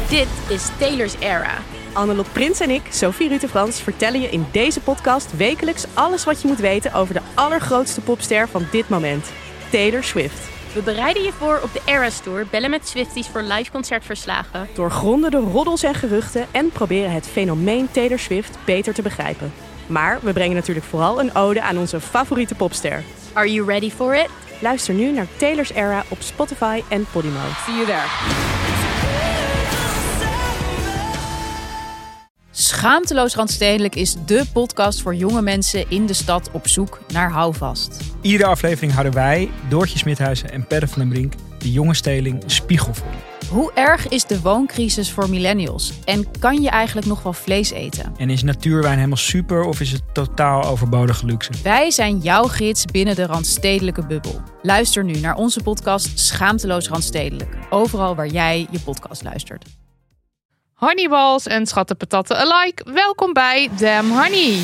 Dit is Taylor's Era. Annelot Prins en ik, Sophie Rutte-Frans, vertellen je in deze podcast wekelijks alles wat je moet weten over de allergrootste popster van dit moment, Taylor Swift. We bereiden je voor op de Eras Tour, bellen met Swifties voor live concertverslagen. Doorgronden de roddels en geruchten en proberen het fenomeen Taylor Swift beter te begrijpen. Maar we brengen natuurlijk vooral een ode aan onze favoriete popster. Are you ready for it? Luister nu naar Taylor's Era op Spotify en Podimo. See you there. Schaamteloos Randstedelijk is dé podcast voor jonge mensen in de stad op zoek naar houvast. Iedere aflevering houden wij, Doortje Smithuizen en Perre van den Brink, de jonge steling een spiegel voor. Hoe erg is de wooncrisis voor millennials? En kan je eigenlijk nog wel vlees eten? En is natuurwijn helemaal super of is het totaal overbodige luxe? Wij zijn jouw gids binnen de Randstedelijke bubbel. Luister nu naar onze podcast Schaamteloos Randstedelijk. Overal waar jij je podcast luistert. Honeyballs en schattenpatatten alike. Welkom bij Damn Honey.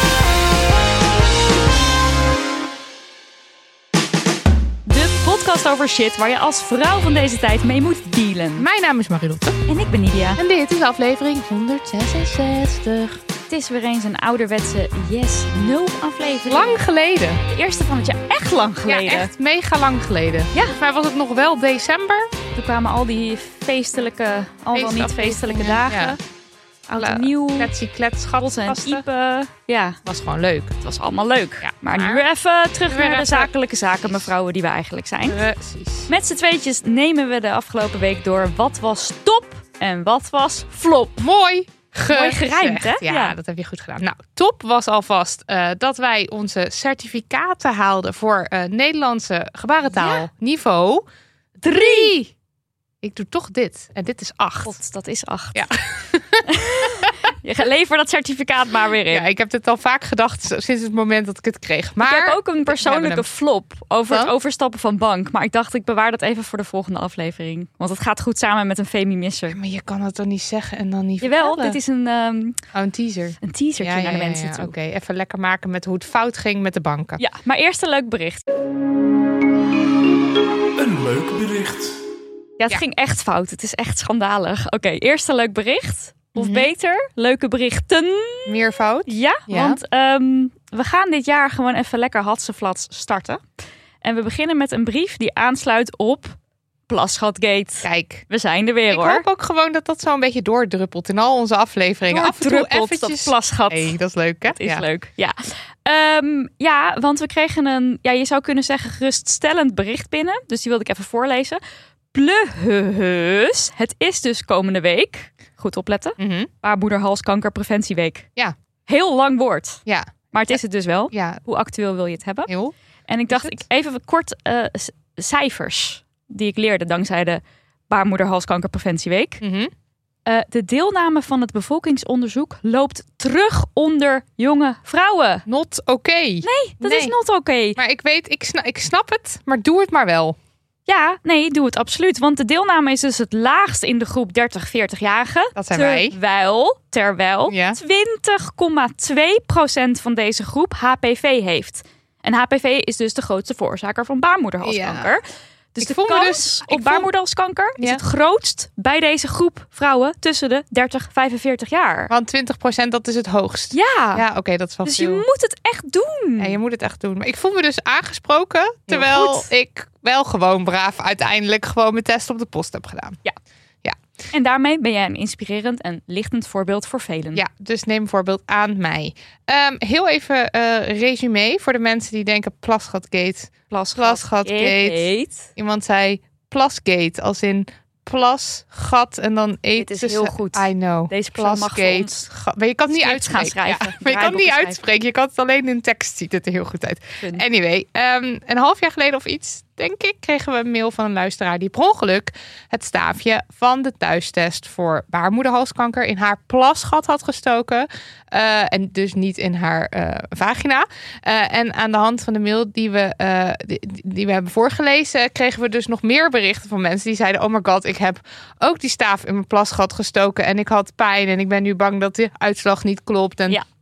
De podcast over shit waar je als vrouw van deze tijd mee moet dealen. Mijn naam is Marilotte. En ik ben Nidia. En dit is aflevering 166. Het is weer eens een ouderwetse Yes No aflevering. Lang geleden. De eerste van het jaar. Echt lang geleden. Ja, echt mega lang geleden. Ja. Volgens mij was het nog wel december. Toen kwamen al die feestelijke, al wel niet feestelijke dagen. Ja. Oud en nieuw. Kletsie klets, Bot en Ipe. Ja, was gewoon leuk. het was allemaal leuk. Ja, maar nu weer even terug naar de zakelijke zaken, Precies. mevrouwen die we eigenlijk zijn. Precies. Met z'n tweetjes nemen we de afgelopen week door wat was top en wat was flop. Mooi gerijmd, hè? Ja, Ja. dat heb je goed gedaan. Nou, top was alvast dat wij onze certificaten haalden voor Nederlandse gebarentaal niveau 3. Ik doe toch dit. En dit is 8. God, dat is 8. Ja. Je lever dat certificaat maar weer in. Ja, ik heb dit al vaak gedacht sinds het moment dat ik het kreeg. Maar ik heb ook een we persoonlijke hebben flop over het Dan? overstappen van bank. Maar ik dacht, ik bewaar dat even voor de volgende aflevering. Want het gaat goed samen met een Femi-misser. Maar je kan het dan niet zeggen en dan niet Jawel, vertellen? dit is een teaser. teasertje naar de mensen toe. Oké, even lekker maken met hoe het fout ging met de banken. Ja, maar eerst een leuk bericht. Een leuk bericht. Ja, het ging echt fout. Het is echt schandalig. Oké, eerst een leuk bericht. Of beter, leuke berichten. Meervoud? Ja, Ja. want we gaan dit jaar gewoon even lekker hatseflats starten. En we beginnen met een brief die aansluit op Plasgatgate. Kijk. We zijn er weer, Ik hoor. hoop ook gewoon dat dat zo een beetje doordruppelt in al onze afleveringen. Af en toe Doordruppelt, eventjes... dat plasgat. Hey, dat is leuk, hè? Dat is leuk, ja. Ja, want we kregen een, je zou kunnen zeggen, geruststellend bericht binnen. Dus die wilde ik even voorlezen. Plus, het is dus komende week, goed opletten, Mhm. Baarmoederhalskankerpreventieweek. Ja. Heel lang woord, Ja, maar het is het dus wel. ja. Hoe actueel wil je het hebben? Heel. En ik dacht, het? ik even kort cijfers die ik leerde dankzij de Baarmoederhalskankerpreventieweek. Mhm. De deelname van het bevolkingsonderzoek loopt terug onder jonge vrouwen. Not oké. Nee, dat Nee. is not oké. Maar ik weet, ik snap het, maar doe het maar wel. Ja, nee, doe het absoluut. Want de deelname is dus het laagst in de groep 30-40-jarigen. Dat zijn wij. Terwijl Ja. 20,2% van deze groep HPV heeft. En HPV is dus de grootste veroorzaker van baarmoederhalskanker. Dus Ik de voel me kans dus- ik op voel- baarmoederhalskanker is Ja. het grootst bij deze groep vrouwen tussen de 30-45 jaar. Want 20% dat is het hoogst. Ja, Ja, oké, dat is wel dus je veel. moet het echt doen. Ja, je moet het echt doen. Maar ik voel me dus aangesproken, terwijl goed. ik wel gewoon braaf uiteindelijk gewoon mijn test op de post heb gedaan. En daarmee ben jij een inspirerend en lichtend voorbeeld voor velen. Ja, dus neem een voorbeeld aan mij. Heel even resume voor de mensen die denken Plasgatgate. Plasgatgate. Iemand zei Plasgate, als in plas, gat en dan eet. Dit is heel goed. I know. Deze persoon mag voor Plasgate. ons Maar je kan het niet scripts gaan uitspreken. schrijven. Ja, maar je kan het niet Draaiboeken uitspreken. Je kan het alleen in tekst. Ziet het er heel goed uit. Fun. Anyway, een half jaar geleden of iets, denk ik, kregen we een mail van een luisteraar die per ongeluk het staafje van de thuistest voor baarmoederhalskanker in haar plasgat had gestoken. En dus niet in haar vagina. En aan de hand van de mail die we hebben voorgelezen, kregen we dus nog meer berichten van mensen die zeiden: oh my god, ik heb ook die staaf in mijn plasgat gestoken en ik had pijn en ik ben nu bang dat de uitslag niet klopt. En Ja.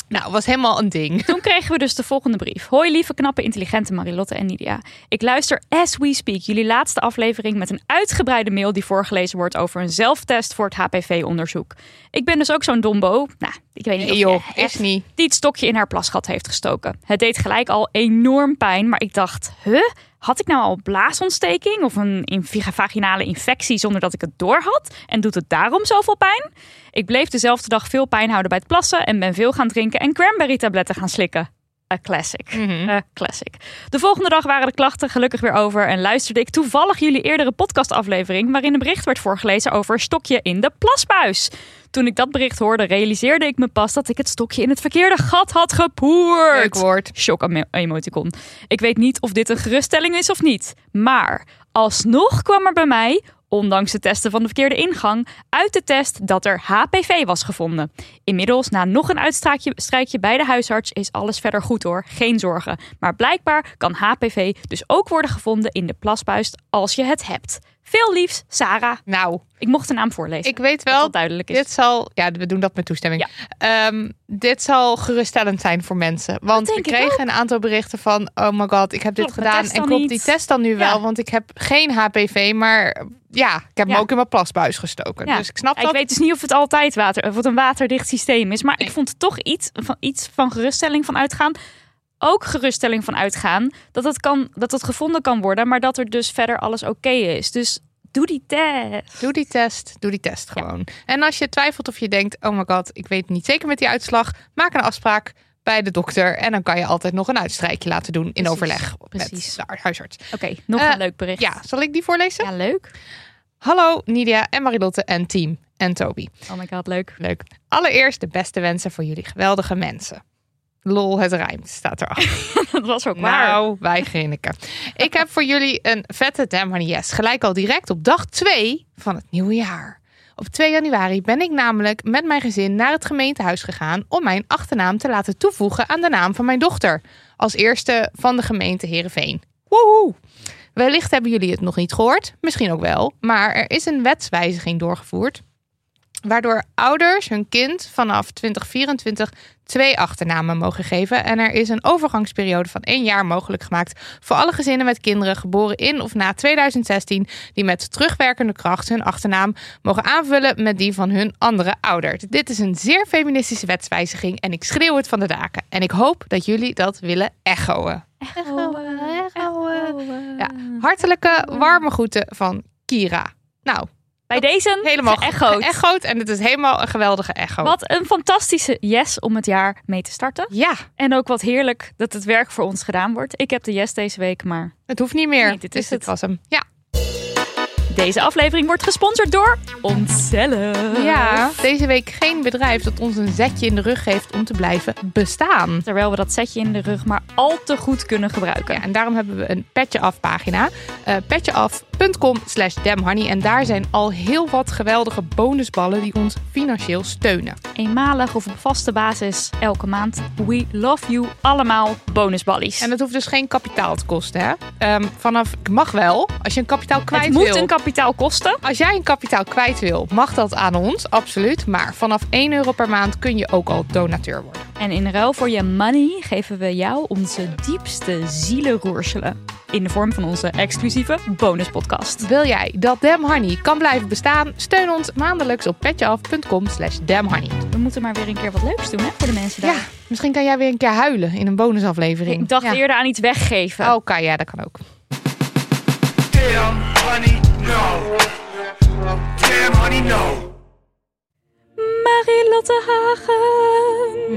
Nou, was helemaal een ding. Toen kregen we dus de volgende brief. Hoi lieve, knappe, intelligente Marilotte en Nidia. Ik luister as we speak jullie laatste aflevering met een uitgebreide mail die voorgelezen wordt over een zelftest voor het HPV-onderzoek. Ik ben dus ook zo'n dombo. Nou, ik weet niet of joh, je is niet. die het stokje in haar plasgat heeft gestoken. Het deed gelijk al enorm pijn, maar ik dacht, had ik nou al blaasontsteking of een vaginale infectie zonder dat ik het door had? En doet het daarom zoveel pijn? Ik bleef dezelfde dag veel pijn houden bij het plassen en ben veel gaan drinken en cranberry-tabletten gaan slikken. A classic. A classic. De volgende dag waren de klachten gelukkig weer over en luisterde ik toevallig jullie eerdere podcastaflevering waarin een bericht werd voorgelezen over een stokje in de plasbuis. Toen ik dat bericht hoorde, realiseerde ik me pas dat ik het stokje in het verkeerde gat had gepoerd. Leuk woord. Shock-emoticon. Ik weet niet of dit een geruststelling is of niet. Maar alsnog kwam er bij mij, ondanks de testen van de verkeerde ingang, uit de test dat er HPV was gevonden. Inmiddels, na nog een uitstrijkje bij de huisarts, is alles verder goed hoor. Geen zorgen. Maar blijkbaar kan HPV dus ook worden gevonden in de plasbuis als je het hebt. Veel liefs, Sarah. Nou, ik mocht de naam voorlezen. Ik weet wel, dat duidelijk is. Dit zal, we doen dat met toestemming. Ja. Dit zal geruststellend zijn voor mensen. Want we kregen een aantal berichten van, oh my god, ik heb dit gedaan. En klopt die test dan nu wel? Want ik heb geen HPV, maar ja, ik heb hem ook in mijn plasbuis gestoken. Ja. Dus ik snap dat. Ik weet dus niet of het altijd een waterdicht systeem is. Maar ik vond er toch iets van geruststelling van uitgaan. Ook geruststelling van uitgaan dat het gevonden kan worden, maar dat er dus verder alles oké is. Dus doe die test. Doe die test gewoon. Ja. En als je twijfelt of je denkt, oh my god, ik weet niet zeker met die uitslag, maak een afspraak bij de dokter en dan kan je altijd nog een uitstrijkje laten doen in overleg met de huisarts. Oké, nog een leuk bericht. Ja, zal ik die voorlezen? Ja, leuk. Hallo Nidia en Marilotte en team en Toby. Oh my god, leuk. Allereerst de beste wensen voor jullie geweldige mensen. Lol, het rijmt, staat erachter. Dat was ook waar. Nou, wij grinniken. Ik heb voor jullie een vette Damn Honey Yes. Gelijk al direct op dag 2 van het nieuwe jaar. Op 2 januari ben ik namelijk met mijn gezin naar het gemeentehuis gegaan om mijn achternaam te laten toevoegen aan de naam van mijn dochter. Als eerste van de gemeente Heerenveen. Woehoe! Wellicht hebben jullie het nog niet gehoord. Misschien ook wel. Maar er is een wetswijziging doorgevoerd, waardoor ouders hun kind vanaf 2024 2 achternamen mogen geven. En er is een overgangsperiode van 1 jaar mogelijk gemaakt voor alle gezinnen met kinderen geboren in of na 2016... die met terugwerkende kracht hun achternaam mogen aanvullen met die van hun andere ouder. Dit is een zeer feministische wetswijziging en ik schreeuw het van de daken. En ik hoop dat jullie dat willen echoen. Ja, hartelijke warme groeten van Kira. Nou, bij deze helemaal geëchoed. En het is helemaal een geweldige echo. Wat een fantastische yes om het jaar mee te starten. Ja. En ook wat heerlijk dat het werk voor ons gedaan wordt. Ik heb de yes deze week, maar het hoeft niet meer. Nee, dit was hem. Ja. Deze aflevering wordt gesponsord door onszelf. Ja, deze week geen bedrijf dat ons een zetje in de rug geeft om te blijven bestaan. Terwijl we dat zetje in de rug maar al te goed kunnen gebruiken. Ja, en daarom hebben we een Petje Af pagina. petjeaf.com/damnhoney. En daar zijn al heel wat geweldige bonusballen die ons financieel steunen. Eenmalig of op vaste basis elke maand. We love you allemaal bonusballies. En dat hoeft dus geen kapitaal te kosten. Hè? Ik mag wel, als je een kapitaal kwijt wil. Het moet een kapitaal kosten. Als jij een kapitaal kwijt wil, mag dat aan ons, absoluut. Maar vanaf €1 per maand kun je ook al donateur worden. En in ruil voor je money geven we jou onze diepste zielenroerselen. In de vorm van onze exclusieve bonuspodcast. Wil jij dat Damn Honey kan blijven bestaan? Steun ons maandelijks op petjeaf.com/damnhoney. We moeten maar weer een keer wat leuks doen, hè, voor de mensen daar. Ja, misschien kan jij weer een keer huilen in een bonusaflevering. Ik dacht eerder aan iets weggeven. Oké, ja, dat kan ook. Damn honey, no. Damn honey, no. Marilotte Hagen.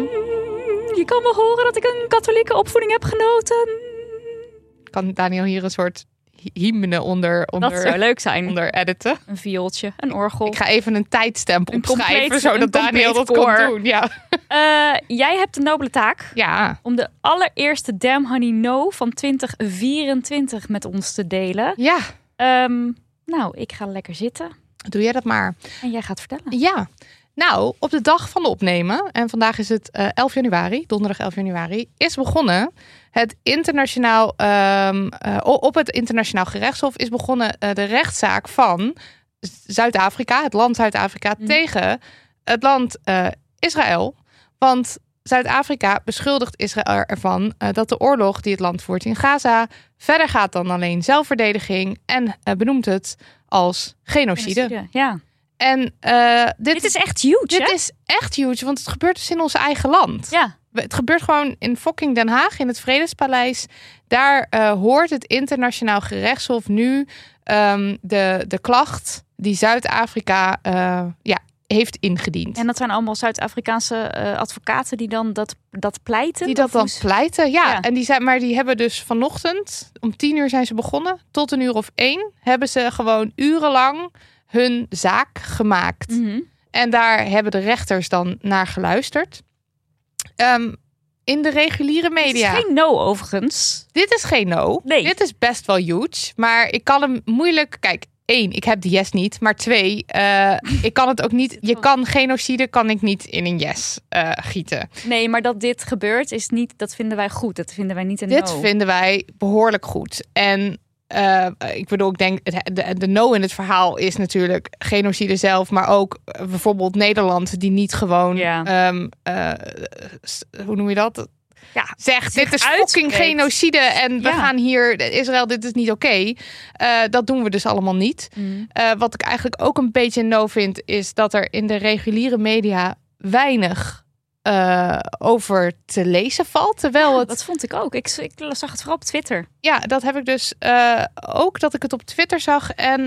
Je kan wel horen dat ik een katholieke opvoeding heb genoten. Kan Daniel hier een soort hymne onder dat zou leuk zijn. Onder editen? Een viooltje, een orgel. Ik ga even een tijdstamp opschrijven, zodat Daniel dat kan doen. Ja. Jij hebt de nobele taak om de allereerste Damn Honey No van 2024 met ons te delen. Ja. Nou, ik ga lekker zitten. Doe jij dat maar. En jij gaat vertellen. Ja. Nou, op de dag van de opnemen, en vandaag is het 11 januari, donderdag 11 januari, is begonnen het internationaal, op het internationaal gerechtshof is begonnen de rechtszaak van Zuid-Afrika, het land Zuid-Afrika, tegen het land Israël. Want Zuid-Afrika beschuldigt Israël ervan dat de oorlog die het land voert in Gaza verder gaat dan alleen zelfverdediging en benoemt het als genocide. Ja. En Dit is echt huge, Dit hè? is echt huge, want het gebeurt dus in ons eigen land. Ja. Het gebeurt gewoon in fucking Den Haag, in het Vredespaleis. Daar hoort het internationaal gerechtshof nu de klacht die Zuid-Afrika heeft ingediend. En dat zijn allemaal Zuid-Afrikaanse advocaten die dan dat pleiten? Die dat Of dan hoe is- pleiten, ja. Ja. En die hebben dus vanochtend, om 10:00 zijn ze begonnen, tot 1:01 hebben ze gewoon urenlang hun zaak gemaakt. Mhm. En daar hebben de rechters dan naar geluisterd. In de reguliere media. Het is geen no, overigens. Dit is geen no. Nee. Dit is best wel huge. Maar ik kan hem moeilijk... Kijk, 1, ik heb de yes niet. Maar 2, ik kan het ook niet... Je kan genocide, kan ik niet in een yes gieten. Nee, maar dat dit gebeurt is niet... Dat vinden wij goed. Dat vinden wij niet een Dit no. vinden wij behoorlijk goed. En ik bedoel, ik denk... De no in het verhaal is natuurlijk genocide zelf. Maar ook bijvoorbeeld Nederland die niet gewoon... Ja. hoe noem je dat? Ja, Zegt, zich dit is fucking uitspreekt. genocide en we Ja. gaan hier, Israël, dit is niet oké. Dat doen we dus allemaal niet. Mm. Wat ik eigenlijk ook een beetje een no vind, is dat er in de reguliere media weinig over te lezen valt. Terwijl het... Dat vond ik ook. Ik zag het vooral op Twitter. Ja, dat heb ik dus ook, dat ik het op Twitter zag. En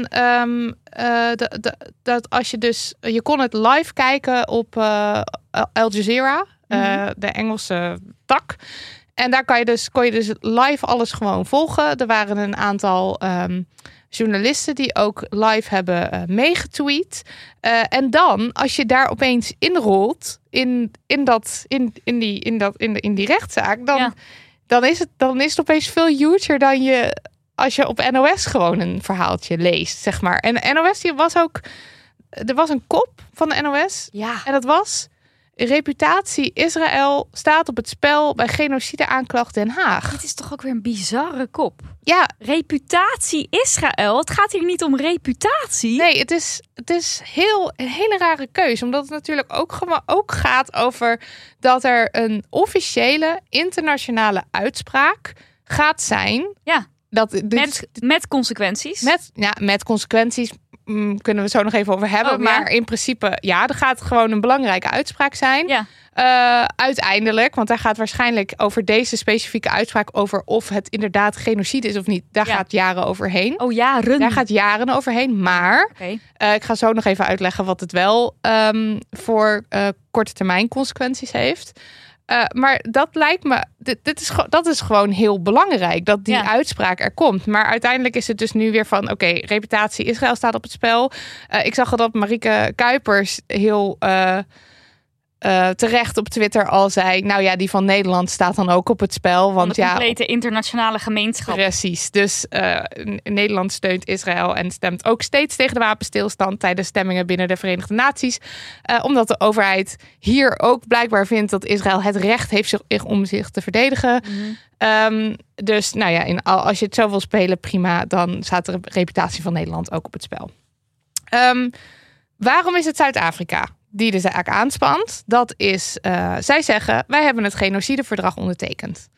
dat als je dus... Je kon het live kijken op Al Jazeera, de Engelse tak. En daar kon je dus live alles gewoon volgen. Er waren een aantal journalisten die ook live hebben meegetweet. En dan, als je daar opeens inrolt in die rechtszaak, dan is het opeens veel huger dan je als je op NOS gewoon een verhaaltje leest, zeg maar. En NOS, er was een kop van de NOS. Ja. En dat was: reputatie Israël staat op het spel bij genocide aanklacht Den Haag. Dit is toch ook weer een bizarre kop. Ja, Reputatie Israël. Het gaat hier niet om reputatie. nee, het is een hele rare keuze. Omdat het natuurlijk ook gaat over dat er een officiële internationale uitspraak gaat zijn. Ja. Met consequenties. Met consequenties kunnen we het zo nog even over hebben. Oh, ja? Maar in principe, ja, er gaat gewoon een belangrijke uitspraak zijn. Ja. Uiteindelijk, want daar gaat waarschijnlijk over deze specifieke uitspraak over of het inderdaad genocide is of niet. Daar gaat jaren overheen. Oh, jaren. Daar gaat jaren overheen. Maar Oké. ik ga zo nog even uitleggen wat het wel voor korte termijn consequenties heeft. Maar dat lijkt me, dat is gewoon heel belangrijk dat die uitspraak er komt. Maar uiteindelijk is het dus nu weer van, oké, reputatie Israël staat op het spel. Ik zag dat Marieke Kuipers heel terecht op Twitter al zei, nou ja, die van Nederland staat dan ook op het spel. Want de complete internationale gemeenschap. Precies. Dus Nederland steunt Israël en stemt ook steeds tegen de wapenstilstand tijdens stemmingen binnen de Verenigde Naties. Omdat de overheid hier ook blijkbaar vindt dat Israël het recht heeft om zich te verdedigen. Mm-hmm. Dus nou ja, als je het zo wil spelen, prima. Dan staat de reputatie van Nederland ook op het spel. Waarom is het Zuid-Afrika die de zaak aanspant? Dat is, zij zeggen, wij hebben het genocideverdrag ondertekend.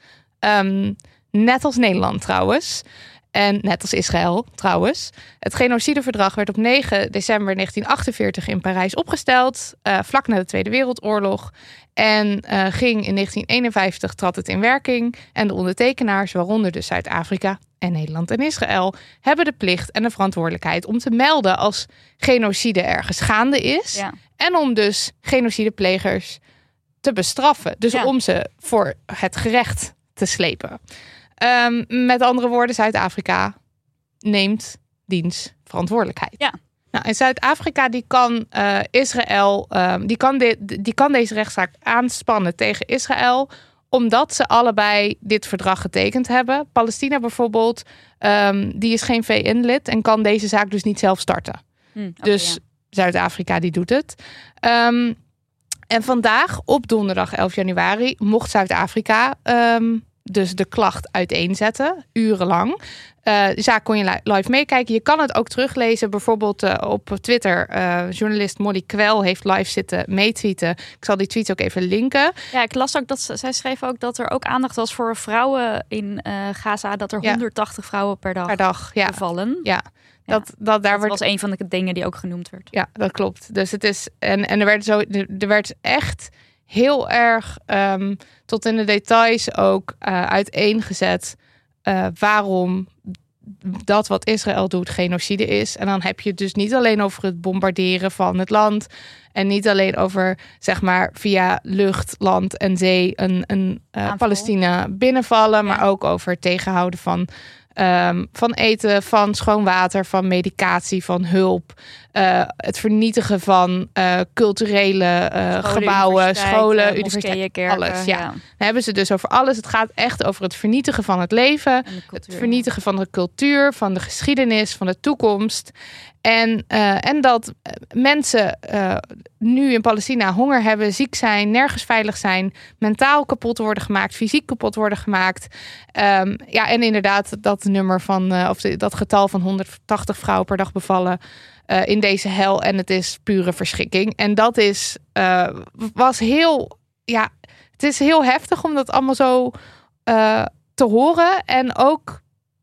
Net als Nederland trouwens. En net als Israël trouwens. Het genocideverdrag werd op 9 december 1948 in Parijs opgesteld. Vlak na de Tweede Wereldoorlog. En ging in 1951 trad het in werking. En de ondertekenaars, waaronder dus Zuid-Afrika en Nederland en Israël, hebben de plicht en de verantwoordelijkheid om te melden als genocide ergens gaande is. Ja. En om dus genocideplegers te bestraffen. Dus om ze voor het gerecht te slepen. Met andere woorden, Zuid-Afrika neemt diens verantwoordelijkheid. Ja. Nou, en Zuid-Afrika die kan Israël, die kan deze rechtszaak aanspannen tegen Israël, omdat ze allebei dit verdrag getekend hebben. Palestina bijvoorbeeld, die is geen VN-lid en kan deze zaak dus niet zelf starten. Dus Zuid-Afrika die doet het. En vandaag, op donderdag 11 januari, mocht Zuid-Afrika dus de klacht uiteenzetten, urenlang. De zaak kon je live meekijken. Je kan het ook teruglezen. Bijvoorbeeld op Twitter. Journalist Molly Kwel heeft live zitten meetweeten. Ik zal die tweets ook even linken. Ja, ik las ook zij schreef ook dat er ook aandacht was voor vrouwen in Gaza. Dat er 180 vrouwen per dag bevallen. Ja. Dat was een van de dingen die ook genoemd werd. Ja, dat klopt. Dus het is. En er werd echt heel erg tot in de details ook uiteengezet waarom dat wat Israël doet genocide is. En dan heb je het dus niet alleen over het bombarderen van het land en niet alleen over, zeg maar, via lucht, land en zee een Palestina binnenvallen, maar ook over het tegenhouden van eten, van schoon water, van medicatie, van hulp. Het vernietigen van culturele gebouwen, scholen, universiteiten, kerken, alles. Ja. Dan hebben ze dus over alles. Het gaat echt over het vernietigen van het leven. Het vernietigen van de cultuur, van de geschiedenis, van de toekomst. En dat mensen nu in Palestina honger hebben, ziek zijn, nergens veilig zijn, mentaal kapot worden gemaakt, fysiek kapot worden gemaakt. En inderdaad dat nummer van, dat getal van 180 vrouwen per dag bevallen in deze hel. En het is pure verschrikking. En dat was heel, het is heel heftig om dat allemaal zo te horen. En ook,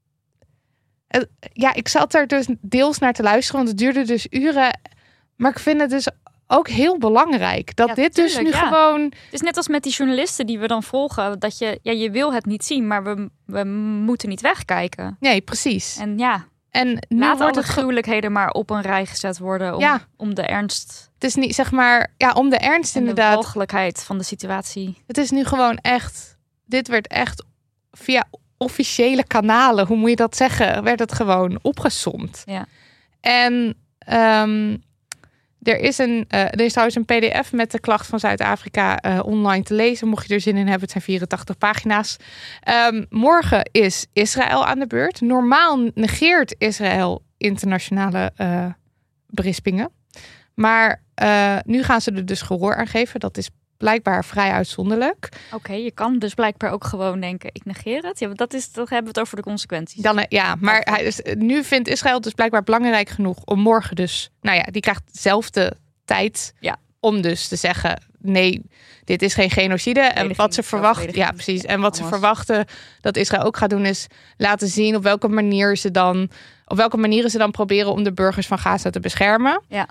ik zat er dus deels naar te luisteren, want het duurde dus uren. Maar ik vind het dus ook heel belangrijk dat dit tuurlijk, dus nu gewoon. Het is net als met die journalisten die we dan volgen, dat je wil het niet zien, maar we moeten niet wegkijken. Nee, precies. En nu laat alle gruwelijkheden maar op een rij gezet worden om de ernst. Het is niet, zeg maar, om de ernst en inderdaad. De mogelijkheid van de situatie. Het is nu gewoon echt. Dit werd echt via officiële kanalen, hoe moet je dat zeggen, werd het gewoon opgesomd. Ja. En er is trouwens een PDF met de klacht van Zuid-Afrika online te lezen. Mocht je er zin in hebben, het zijn 84 pagina's. Morgen is Israël aan de beurt. Normaal negeert Israël internationale berispingen. Maar nu gaan ze er dus gehoor aan geven. Dat is blijkbaar vrij uitzonderlijk. Oké, je kan dus blijkbaar ook gewoon denken, ik negeer het. Ja, dan hebben we het over de consequenties. Maar nu vindt Israël dus blijkbaar belangrijk genoeg om morgen dus, die krijgt dezelfde tijd om dus te zeggen, nee, dit is geen genocide. En wat ze verwachten, precies. En wat ze verwachten dat Israël ook gaat doen, is laten zien op welke manieren ze dan proberen om de burgers van Gaza te beschermen. Ja.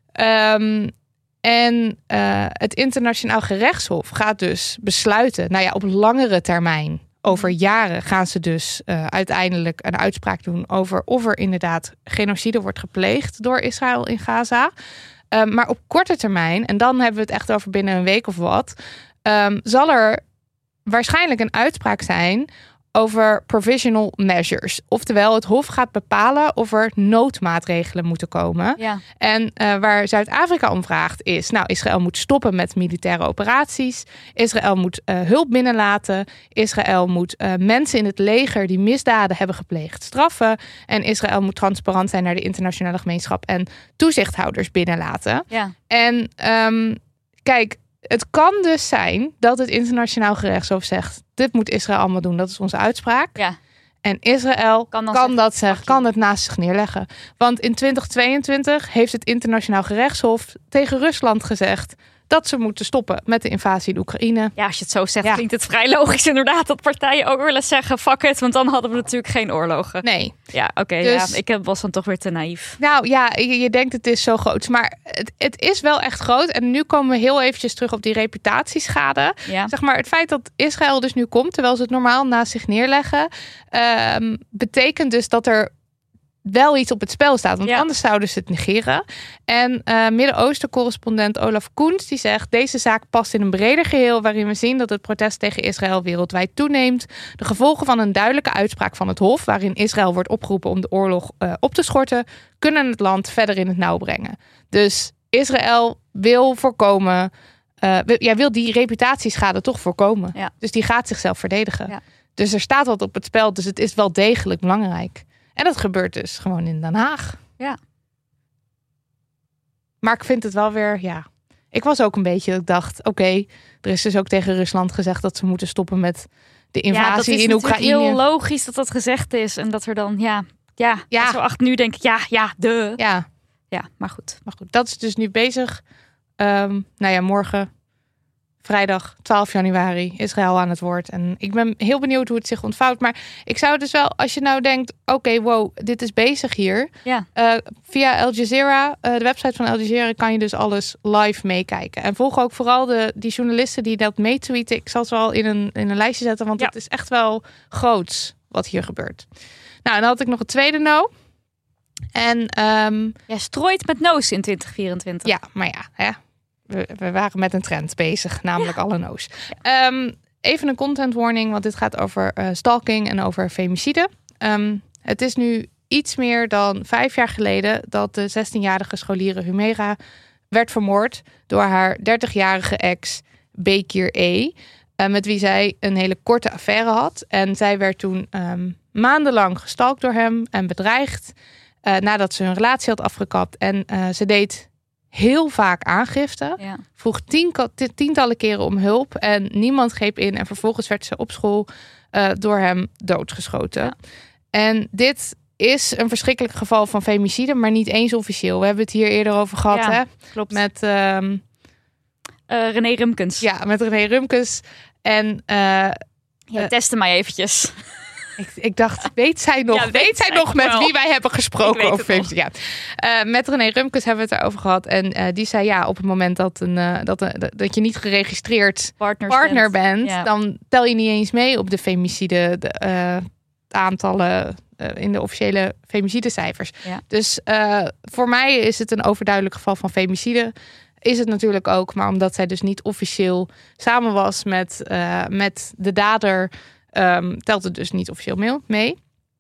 En het internationaal gerechtshof gaat dus besluiten, op langere termijn, over jaren gaan ze dus uiteindelijk een uitspraak doen over of er inderdaad genocide wordt gepleegd door Israël in Gaza. Maar op korte termijn, en dan hebben we het echt over binnen een week of wat, zal er waarschijnlijk een uitspraak zijn over provisional measures. Oftewel, het Hof gaat bepalen of er noodmaatregelen moeten komen. Ja. En waar Zuid-Afrika om vraagt is, Israël moet stoppen met militaire operaties. Israël moet hulp binnenlaten. Israël moet mensen in het leger die misdaden hebben gepleegd straffen. En Israël moet transparant zijn naar de internationale gemeenschap en toezichthouders binnenlaten. Ja. En kijk, het kan dus zijn dat het internationaal gerechtshof zegt, dit moet Israël allemaal doen, dat is onze uitspraak. Ja. En Israël kan het naast zich neerleggen. Want in 2022 heeft het internationaal gerechtshof tegen Rusland gezegd dat ze moeten stoppen met de invasie in Oekraïne. Ja, als je het zo zegt, klinkt het vrij logisch inderdaad dat partijen ook willen zeggen, fuck it, want dan hadden we natuurlijk geen oorlogen. Nee. Ja, oké. Dus, ik was dan toch weer te naïef. Je denkt het is zo groot, maar het is wel echt groot. En nu komen we heel eventjes terug op die reputatieschade. Ja. Zeg maar, het feit dat Israël dus nu komt, terwijl ze het normaal naast zich neerleggen, betekent dus dat er wel iets op het spel staat. Want anders zouden ze het negeren. En Midden-Oosten-correspondent Olaf Koens die zegt, deze zaak past in een breder geheel waarin we zien dat het protest tegen Israël wereldwijd toeneemt. De gevolgen van een duidelijke uitspraak van het Hof, waarin Israël wordt opgeroepen om de oorlog op te schorten, kunnen het land verder in het nauw brengen. Dus Israël wil voorkomen, wil die reputatieschade toch voorkomen. Ja. Dus die gaat zichzelf verdedigen. Ja. Dus er staat wat op het spel, dus het is wel degelijk belangrijk. En dat gebeurt dus gewoon in Den Haag. Ja. Maar ik vind het wel weer, Ik was ook een beetje, ik dacht, oké, er is dus ook tegen Rusland gezegd dat ze moeten stoppen met de invasie in Oekraïne. Het is heel logisch dat dat gezegd is. En dat er dan, zo achter nu denk ik, Ja, maar goed. Dat is dus nu bezig. Morgen, vrijdag 12 januari, Israël aan het woord. En ik ben heel benieuwd hoe het zich ontvouwt. Maar ik zou dus wel, als je nou denkt, wow, dit is bezig hier. Ja. Via Al Jazeera, de website van Al Jazeera, kan je dus alles live meekijken. En volg ook vooral die journalisten die dat meetweeten. Ik zal ze wel in een lijstje zetten, want het is echt wel groots wat hier gebeurt. Nou, en dan had ik nog een tweede no. En jij strooit met no's in 2024. Ja, maar we waren met een trend bezig, namelijk alle no's. Even een content warning, want dit gaat over stalking en over femicide. Het is nu iets meer dan 5 jaar geleden dat de 16-jarige scholiere Humera werd vermoord door haar 30-jarige ex Bekir E. Met wie zij een hele korte affaire had. En zij werd toen maandenlang gestalkt door hem en bedreigd. Nadat ze hun relatie had afgekapt. En ze deed heel vaak aangifte. Ja. Vroeg tientallen keren om hulp. En niemand greep in. En vervolgens werd ze op school door hem doodgeschoten. Ja. En dit is een verschrikkelijk geval van femicide. Maar niet eens officieel. We hebben het hier eerder over gehad. Ja, hè? Klopt. Met René Rumkens. Ja, met René Rumkens. En testen mij eventjes. Ik dacht, weet zij nog met wie wij hebben gesproken over femicide? Ja. Met René Rumkens hebben we het erover gehad. En die zei op het moment dat je niet geregistreerd partner bent, dan tel je niet eens mee op de femicide aantallen in de officiële femicidecijfers. Ja. Dus voor mij is het een overduidelijk geval van femicide. Is het natuurlijk ook, maar omdat zij dus niet officieel samen was met de dader, telt het dus niet officieel mee.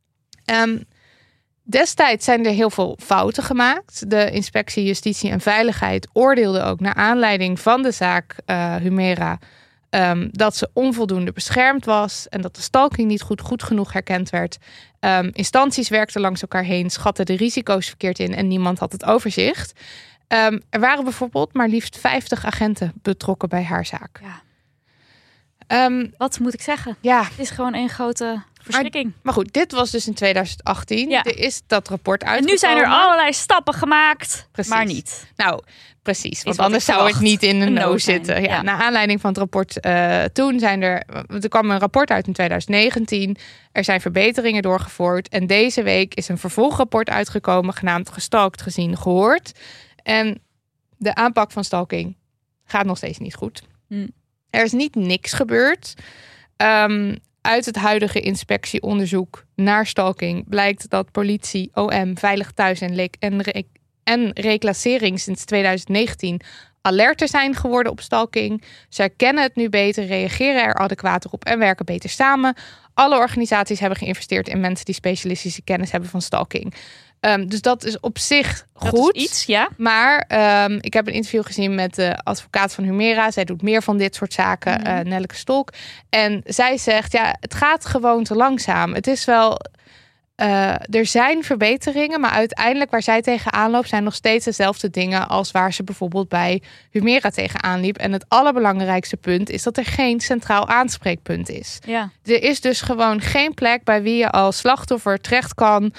Destijds zijn er heel veel fouten gemaakt. De Inspectie Justitie en Veiligheid oordeelde ook naar aanleiding van de zaak Humera dat ze onvoldoende beschermd was en dat de stalking niet goed genoeg herkend werd. Instanties werkten langs elkaar heen, schatten de risico's verkeerd in en niemand had het overzicht. Er waren bijvoorbeeld maar liefst 50 agenten betrokken bij haar zaak. Ja. Wat moet ik zeggen? Ja. Het is gewoon een grote verschrikking. Maar goed, dit was dus in 2018. Ja. Er is dat rapport uitgekomen. En nu zijn er allerlei stappen gemaakt, precies. Maar niet. Nou, precies. Want anders zou het niet in een no zitten. Ja. Naar aanleiding van het rapport toen er kwam een rapport uit in 2019. Er zijn verbeteringen doorgevoerd. En deze week is een vervolgrapport uitgekomen genaamd Gestalkt, Gezien, Gehoord. En de aanpak van stalking gaat nog steeds niet goed. Er is niet niks gebeurd. Uit het huidige inspectieonderzoek naar stalking blijkt dat politie, OM, Veilig Thuis en reclassering sinds 2019 alerter zijn geworden op stalking. Ze herkennen het nu beter, reageren er adequater op en werken beter samen. Alle organisaties hebben geïnvesteerd in mensen die specialistische kennis hebben van stalking. Dus dat is op zich goed. Dat is iets, ja. Maar ik heb een interview gezien met de advocaat van Humera. Zij doet meer van dit soort zaken, Nelleke Stolk. En zij zegt, het gaat gewoon te langzaam. Het is wel... er zijn verbeteringen, maar uiteindelijk waar zij tegenaan loopt zijn nog steeds dezelfde dingen als waar ze bijvoorbeeld bij Humera tegenaan liep. En het allerbelangrijkste punt is dat er geen centraal aanspreekpunt is. Ja. Er is dus gewoon geen plek bij wie je als slachtoffer terecht kan.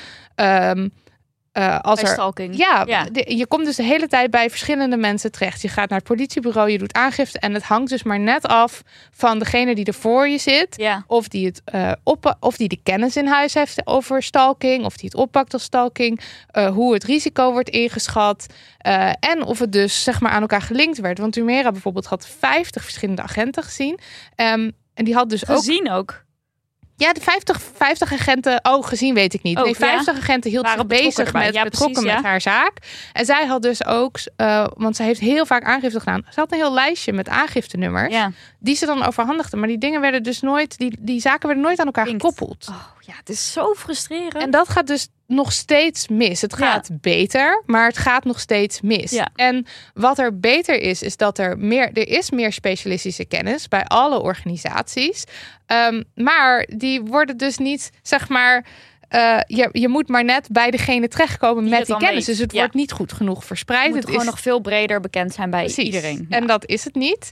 Stalking. Je komt dus de hele tijd bij verschillende mensen terecht. Je gaat naar het politiebureau, je doet aangifte en het hangt dus maar net af van degene die er voor je zit. Ja. Of die of die de kennis in huis heeft over stalking, of die het oppakt als stalking, hoe het risico wordt ingeschat en of het dus zeg maar aan elkaar gelinkt werd. Want Humera bijvoorbeeld had 50 verschillende agenten gezien en die had dus gezien ook. Ja, de 50 agenten, gezien weet ik niet. Oh, nee, 50 agenten hield zich bezig met betrokken met haar zaak. En zij had dus ook, want zij heeft heel vaak aangifte gedaan. Ze had een heel lijstje met aangiftenummers die ze dan overhandigde. Maar die dingen werden dus nooit, die zaken werden nooit aan elkaar gekoppeld. Oh ja, het is zo frustrerend. En dat gaat dus nog steeds mis. Het gaat beter, maar het gaat nog steeds mis. Ja. En wat er beter is dat er is meer specialistische kennis bij alle organisaties. Maar die worden dus niet, zeg maar, je moet maar net bij degene terechtkomen met het die dan kennis. weet. Dus het Ja. wordt niet goed genoeg verspreid. Het moet Het gewoon is nog veel breder bekend zijn bij precies. iedereen. Ja. En dat is het niet.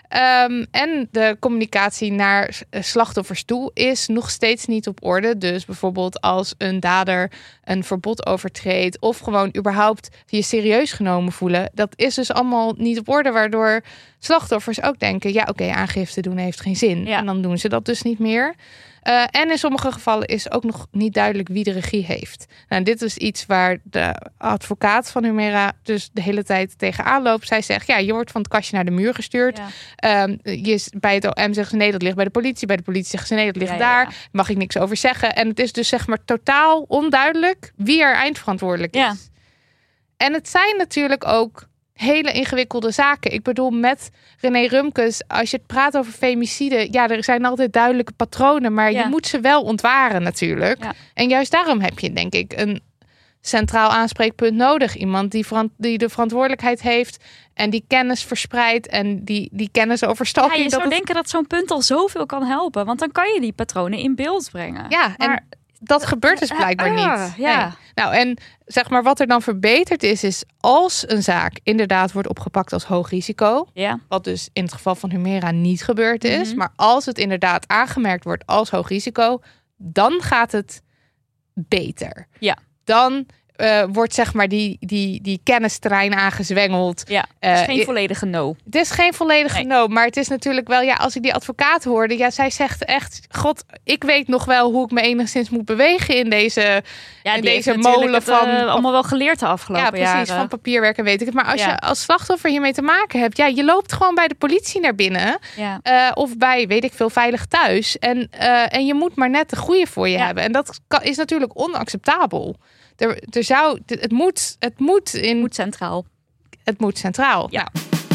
En de communicatie naar slachtoffers toe is nog steeds niet op orde. Dus bijvoorbeeld als een dader een verbod overtreedt of gewoon überhaupt je serieus genomen voelen. Dat is dus allemaal niet op orde, waardoor slachtoffers ook denken, ja oké, aangifte doen heeft geen zin. Ja. En dan doen ze dat dus niet meer. En in sommige gevallen is ook nog niet duidelijk wie de regie heeft. Nou, dit is iets waar de advocaat van Humera dus de hele tijd tegenaan loopt. Zij zegt, ja, je wordt van het kastje naar de muur gestuurd. Ja. Bij het OM zeggen ze, nee, dat ligt bij de politie. Bij de politie zeggen ze, nee, dat ligt Ja, daar. ja. Mag ik niks over zeggen. En het is dus zeg maar totaal onduidelijk wie er eindverantwoordelijk is. Ja. En het zijn natuurlijk ook hele ingewikkelde zaken. Ik bedoel, met René Rumkes, als je het praat over femicide, ja, er zijn altijd duidelijke patronen, maar Ja. je moet ze wel ontwaren natuurlijk. Ja. En juist daarom heb je, denk ik, een centraal aanspreekpunt nodig. Iemand die de verantwoordelijkheid heeft en die kennis verspreidt en die kennis over stalking. Ja, je zou dat het- denken dat zo'n punt al zoveel kan helpen. Want dan kan je die patronen in beeld brengen. Ja, Maar- en dat gebeurt dus blijkbaar niet. Ja. Nee. Nou, en zeg maar wat er dan verbeterd is als een zaak inderdaad wordt opgepakt als hoog risico. Ja. Wat dus in het geval van Humera niet gebeurd is. Mhm. Maar als het inderdaad aangemerkt wordt als hoog risico, dan gaat het beter. Ja. Dan wordt zeg maar die kennisterrein aangezwengeld. Ja, het is geen i- volledige no. Het is geen volledige Nee. no, maar het is natuurlijk wel, ja, als ik die advocaat hoorde, ja, zij zegt echt, god, ik weet nog wel hoe ik me enigszins moet bewegen in deze, Ja, in die heeft deze natuurlijk molen het, van allemaal wel geleerd de afgelopen ja, precies, jaren. van papierwerk en weet ik het. Maar als Ja. je als slachtoffer hiermee te maken hebt, ja, je loopt gewoon bij de politie naar binnen. Ja. Of bij, weet ik veel, veilig thuis. En je moet maar net de goede voor je Ja. hebben. En dat is natuurlijk onacceptabel. Het moet Centraal. centraal. Ja.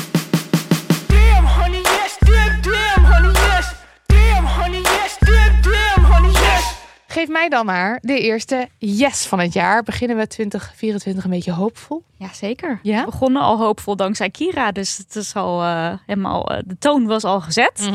Damn, honey, yes. Damn, honey, yes. Damn, honey, yes. Damn, honey, yes. Geef mij dan maar de eerste yes van het jaar. Beginnen we 2024 een beetje hoopvol? Ja, zeker. Ja? We begonnen al hoopvol dankzij Kira. Dus het is al helemaal... de toon was al gezet.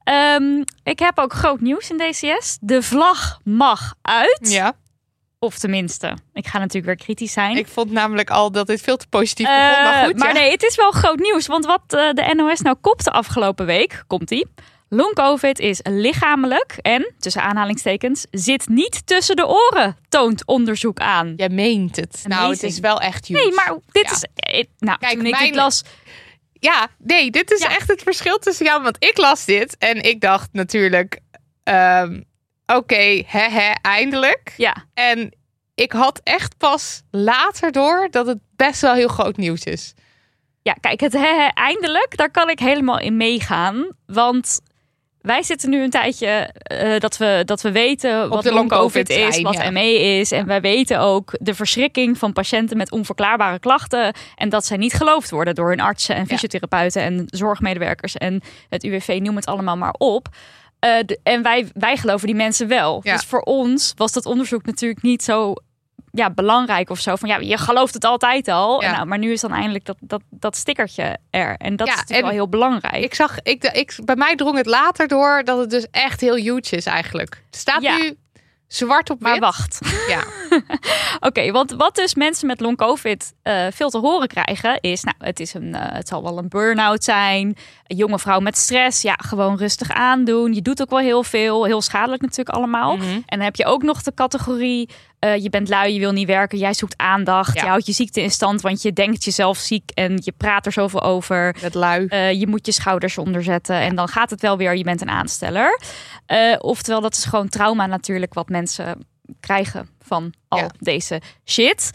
Ik heb ook groot nieuws in deze yes. De vlag mag uit. Ja. Of tenminste, ik ga natuurlijk weer kritisch zijn. Ik vond namelijk al dat dit veel te positief begon. Maar goed, maar ja. nee, het is wel groot nieuws. Want wat de NOS nou kopte afgelopen week, komt-ie. Long-covid is lichamelijk en, tussen aanhalingstekens, zit niet tussen de oren, toont onderzoek aan. Jij meent het. Nou, het Amazing. is wel echt huge. Nee, maar dit Ja. is... Nou, Kijk, toen ik mijn- dit las... Ja, nee, dit is Ja. echt het verschil tussen jou. Want ik las dit en ik dacht natuurlijk, oké, eindelijk. Ja, En ik had echt pas later door dat het best wel heel groot nieuws is. ja, kijk, het eindelijk, daar kan ik helemaal in meegaan. Want wij zitten nu een tijdje dat we weten wat de long-covid long-covid is, wat trein, ja. ME is. En wij weten ook de verschrikking van patiënten met onverklaarbare klachten. En dat zij niet geloofd worden door hun artsen en fysiotherapeuten en zorgmedewerkers en het UWV, noem het allemaal maar op. En wij geloven die mensen wel. Ja. Dus voor ons was dat onderzoek natuurlijk niet zo belangrijk of zo. Van ja, je gelooft het altijd al. Ja. Nou, maar nu is dan eindelijk dat stickertje er. En dat Ja, is natuurlijk en wel heel belangrijk. Bij mij drong het later door dat het dus echt heel huge is eigenlijk. Het staat Ja. nu zwart op wit. Maar wacht. Ja. Oké, want wat dus mensen met long-covid veel te horen krijgen is... Nou, het zal wel een burn-out zijn. Een jonge vrouw met stress. Ja, gewoon rustig aandoen. Je doet ook wel heel veel. Heel schadelijk natuurlijk allemaal. Mhm. En dan heb je ook nog de categorie... je bent lui, je wil niet werken. Jij zoekt aandacht. Ja. Je houdt je ziekte in stand, want je denkt jezelf ziek. En je praat er zoveel over. Het lui. Je moet je schouders onderzetten. En dan gaat het wel weer, je bent een aansteller. Oftewel, dat is gewoon trauma natuurlijk wat mensen krijgen van al deze shit.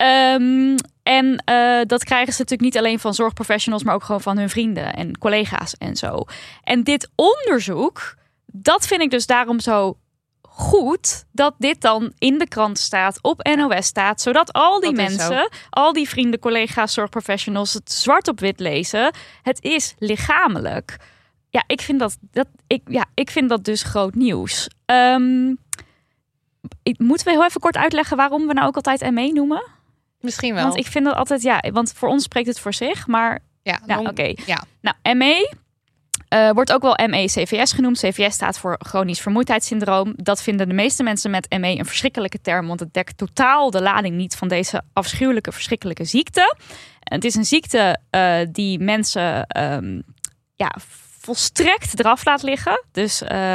En dat krijgen ze natuurlijk niet alleen van zorgprofessionals, maar ook gewoon van hun vrienden en collega's en zo. En dit onderzoek, dat vind ik dus daarom zo goed dat dit dan in de krant staat, op NOS staat, zodat al die Dat is mensen, al die vrienden, collega's, zorgprofessionals het zwart op wit lezen. Het is lichamelijk. Ja, ik vind dat dus groot nieuws. Moeten we heel even kort uitleggen waarom we nou ook altijd ME noemen? Misschien wel. Want ik vind dat altijd, want voor ons spreekt het voor zich, maar ja, ja, oké. Ja. Nou, ME, Wordt ook wel ME-CVS genoemd. CVS staat voor chronisch vermoeidheidssyndroom. Dat vinden de meeste mensen met ME een verschrikkelijke term, want het dekt totaal de lading niet van deze afschuwelijke, verschrikkelijke ziekte. Het is een ziekte die mensen volstrekt eraf laat liggen. Dus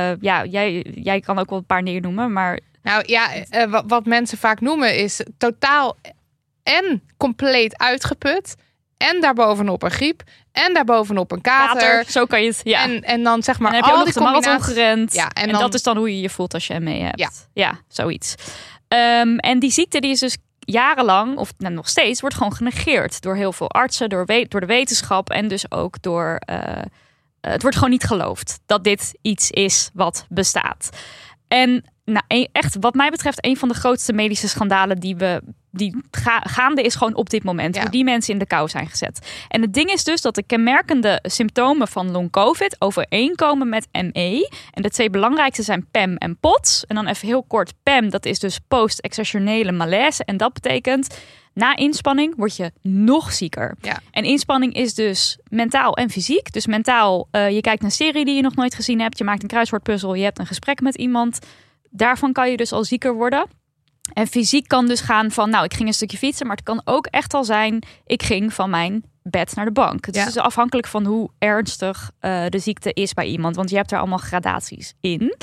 jij kan ook wel een paar dingen noemen, maar... Nou ja, wat mensen vaak noemen is totaal en compleet uitgeput. En daarbovenop een griep. En daarbovenop een kater. Zo kan je het, ja. En dan zeg maar en heb je al ook die nog de marathon combinaties. gerend. Ja, en dan, dat is dan hoe je je voelt als je ME hebt. Ja, zoiets. En die ziekte die is dus jarenlang, of nog steeds, wordt gewoon genegeerd. Door heel veel artsen, door de wetenschap en dus ook door... het wordt gewoon niet geloofd dat dit iets is wat bestaat. En echt, wat mij betreft, een van de grootste medische schandalen die gaande is gewoon op dit moment. Ja. Hoe die mensen in de kou zijn gezet. En het ding is dus dat de kenmerkende symptomen van long-covid overeenkomen met ME. En de 2 belangrijkste zijn PEM en POTS. En dan even heel kort, PEM, dat is dus post-exertionele malaise. En dat betekent, na inspanning word je nog zieker. Ja. En inspanning is dus mentaal en fysiek. Dus mentaal, je kijkt een serie die je nog nooit gezien hebt. Je maakt een kruiswoordpuzzel, je hebt een gesprek met iemand. Daarvan kan je dus al zieker worden. En fysiek kan dus gaan van, ik ging een stukje fietsen. Maar het kan ook echt al zijn, ik ging van mijn bed naar de bank. Het is dus afhankelijk van hoe ernstig de ziekte is bij iemand. Want je hebt er allemaal gradaties in.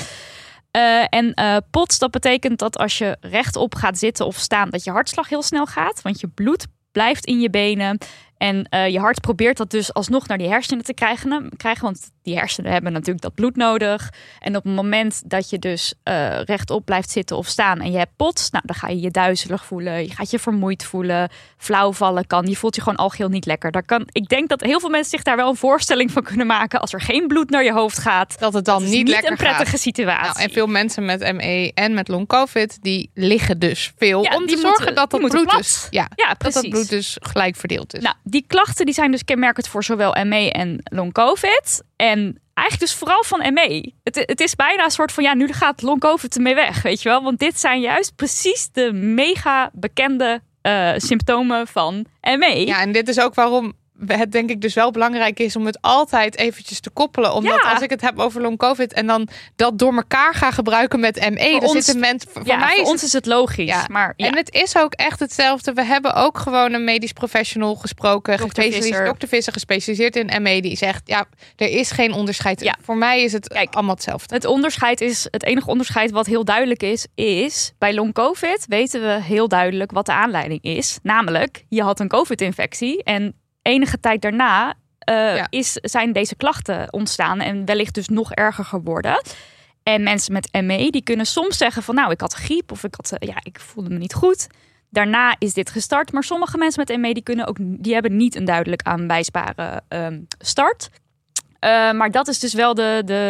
POTS, dat betekent dat als je rechtop gaat zitten of staan, dat je hartslag heel snel gaat. Want je bloed blijft in je benen. En je hart probeert dat dus alsnog naar die hersenen te krijgen. Want die hersenen hebben natuurlijk dat bloed nodig. En op het moment dat je dus rechtop blijft zitten of staan en je hebt POTS, dan ga je je duizelig voelen. Je gaat je vermoeid voelen. Flauw vallen kan. Je voelt je gewoon algeheel niet lekker. Ik denk dat heel veel mensen zich daar wel een voorstelling van kunnen maken. Als er geen bloed naar je hoofd gaat. Dat het dan niet lekker een prettige gaat. situatie. En veel mensen met ME en met long-covid, die liggen dus veel om te zorgen dat het bloed dus, dat het bloed dus gelijk verdeeld is. Nou, die klachten die zijn dus kenmerkend voor zowel ME en long-covid. En eigenlijk dus vooral van ME. Het is bijna een soort van, nu gaat long-covid ermee weg, weet je wel. Want dit zijn juist precies de mega bekende symptomen van ME. Ja, en dit is ook waarom het denk ik dus wel belangrijk is om het altijd eventjes te koppelen. Omdat als ik het heb over long-covid en dan dat door elkaar ga gebruiken met ME. Voor ons is het logisch. Ja. Maar, En het is ook echt hetzelfde. We hebben ook gewoon een medisch professional gesproken. Dr. Visser, gespecialiseerd in ME. Die zegt, er is geen onderscheid. Ja. Voor mij is het allemaal hetzelfde. Het enige onderscheid wat heel duidelijk is bij long-covid weten we heel duidelijk wat de aanleiding is. Namelijk, je had een covid-infectie en enige tijd daarna zijn deze klachten ontstaan en wellicht dus nog erger geworden. En mensen met ME die kunnen soms zeggen van ik had griep of ik voelde me niet goed. Daarna is dit gestart. Maar sommige mensen met ME die hebben niet een duidelijk aanwijsbare start. Maar dat is dus wel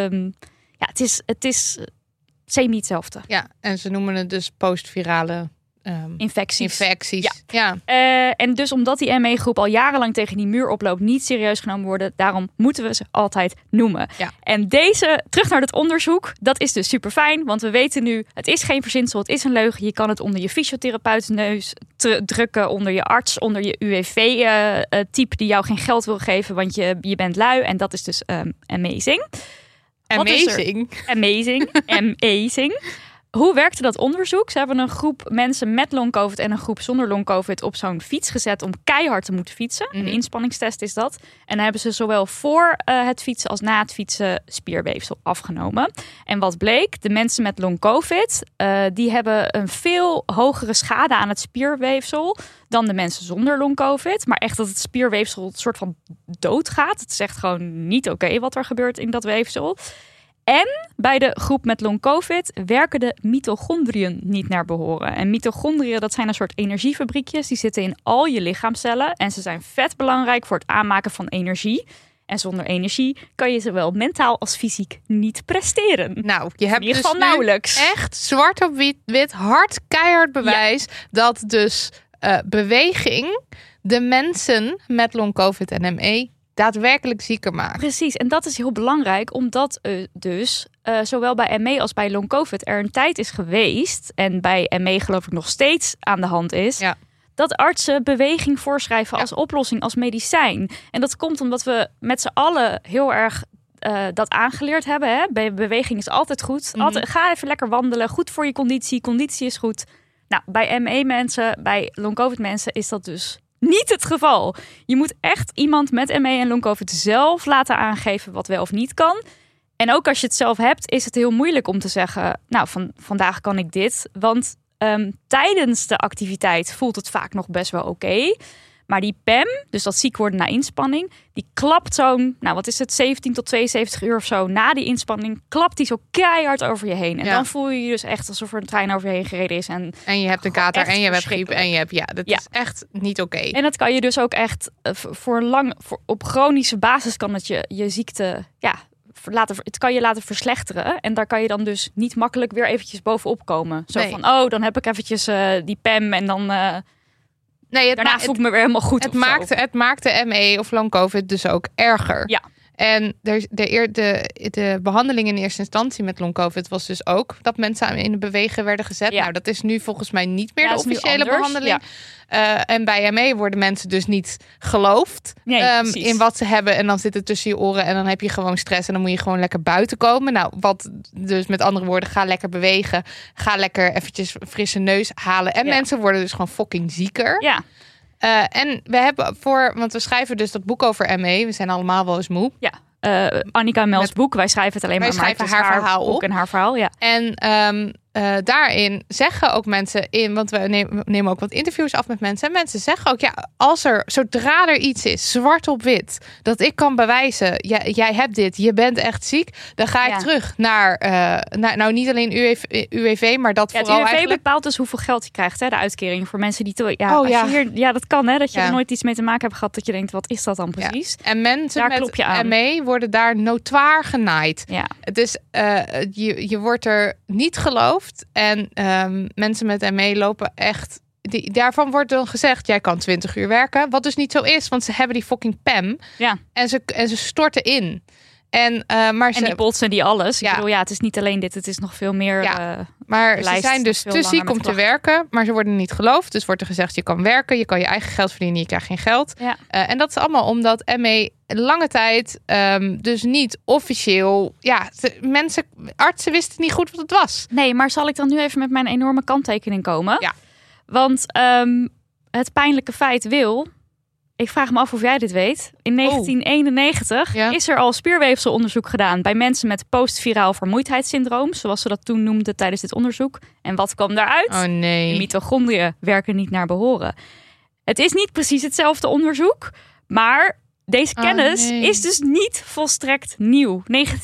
het is semi hetzelfde. Ja, en ze noemen het dus postvirale infecties. Ja. En dus omdat die ME-groep al jarenlang tegen die muur oploopt, niet serieus genomen worden, daarom moeten we ze altijd noemen. Ja. En terug naar het onderzoek, dat is dus super fijn, want we weten nu, het is geen verzinsel, het is een leugen. Je kan het onder je fysiotherapeut neus drukken, onder je arts, onder je UWV-type die jou geen geld wil geven, want je bent lui. En dat is dus amazing. Amazing. Hoe werkte dat onderzoek? Ze hebben een groep mensen met long-covid en een groep zonder long-covid op zo'n fiets gezet om keihard te moeten fietsen. Een inspanningstest is dat. En dan hebben ze zowel voor het fietsen als na het fietsen spierweefsel afgenomen. En wat bleek? De mensen met long-covid, die hebben een veel hogere schade aan het spierweefsel dan de mensen zonder long-covid. Maar echt dat het spierweefsel een soort van doodgaat. Het is echt gewoon niet oké wat er gebeurt in dat weefsel. En bij de groep met long-covid werken de mitochondriën niet naar behoren. En mitochondriën, dat zijn een soort energiefabriekjes. Die zitten in al je lichaamcellen. En ze zijn vet belangrijk voor het aanmaken van energie. En zonder energie kan je zowel mentaal als fysiek niet presteren. Nou, je hebt in ieder geval nauwelijks. Echt zwart op wit, hard, keihard bewijs dat dus beweging de mensen met long-covid en ME daadwerkelijk zieker maakt. Precies, en dat is heel belangrijk, omdat dus zowel bij ME als bij long-covid er een tijd is geweest, en bij ME geloof ik nog steeds aan de hand is, dat artsen beweging voorschrijven als oplossing, als medicijn. En dat komt omdat we met z'n allen heel erg dat aangeleerd hebben. Hè? Beweging is altijd goed. Ga even lekker wandelen. Goed voor je conditie. Conditie is goed. Nou, bij ME-mensen, bij long-covid-mensen is dat dus niet het geval. Je moet echt iemand met ME en long-covid zelf laten aangeven wat wel of niet kan. En ook als je het zelf hebt, is het heel moeilijk om te zeggen, nou, vandaag kan ik dit. Want tijdens de activiteit voelt het vaak nog best wel oké. Maar die PEM, dus dat ziek worden na inspanning, die klapt zo'n, 17 tot 72 uur of zo na die inspanning, klapt die zo keihard over je heen. En dan voel je je dus echt alsof er een trein over je heen gereden is. En je hebt een kater en je hebt griep en je hebt, dat is echt niet oké. En dat kan je dus ook echt op chronische basis kan het je ziekte, het kan je laten verslechteren. En daar kan je dan dus niet makkelijk weer eventjes bovenop komen. Zo van, dan heb ik eventjes die PEM en dan daarna voel ik me weer helemaal goed. Het maakt de ME of long covid dus ook erger. Ja. En de behandeling in eerste instantie met long covid was dus ook dat mensen in de bewegen werden gezet. Ja. Nou, dat is nu volgens mij niet meer de officiële behandeling. Ja. En bij ME worden mensen dus niet geloofd in wat ze hebben. En dan zit het tussen je oren en dan heb je gewoon stress. En dan moet je gewoon lekker buiten komen. Nou, wat dus met andere woorden, ga lekker bewegen. Ga lekker eventjes frisse neus halen. En mensen worden dus gewoon fucking zieker. Ja. En we hebben want we schrijven dus dat boek over ME. We zijn allemaal wel eens moe. Ja. Annika en Mel's boek. Wij schrijven het alleen maar. Wij schrijven haar verhaal op. En haar verhaal, ja. En daarin zeggen ook mensen want we nemen ook wat interviews af met mensen. En mensen zeggen ook, zodra er iets is, zwart op wit, dat ik kan bewijzen, jij hebt dit, je bent echt ziek, dan ga ik terug naar, nou niet alleen UWV, maar dat vooral het UWV eigenlijk bepaalt dus hoeveel geld je krijgt, hè, de uitkering voor mensen die dat kan, hè, dat je er nooit iets mee te maken hebt gehad, dat je denkt, wat is dat dan precies? Ja. En mensen daar met ME worden daar notoir genaaid. Ja. Het is, je wordt er niet geloofd. En mensen met ME lopen echt. Daarvan wordt dan gezegd, jij kan 20 uur werken. Wat dus niet zo is, want ze hebben die fucking PEM. Ja. En ze storten in. En die botsen die alles. Ik bedoel, het is niet alleen dit, het is nog veel meer. Maar ze zijn dus te ziek om te werken, maar ze worden niet geloofd. Dus wordt er gezegd, je kan werken, je kan je eigen geld verdienen, je krijgt geen geld. Ja. En dat is allemaal omdat ME lange tijd dus niet officieel. Artsen wisten niet goed wat het was. Nee, maar zal ik dan nu even met mijn enorme kanttekening komen? Ja. Want het pijnlijke feit wil. Ik vraag me af of jij dit weet. In 1991 is er al spierweefselonderzoek gedaan bij mensen met postviraal vermoeidheidssyndroom, zoals ze dat toen noemden tijdens dit onderzoek. En wat kwam daaruit? Oh nee. De mitochondriën werken niet naar behoren. Het is niet precies hetzelfde onderzoek, maar deze kennis is dus niet volstrekt nieuw.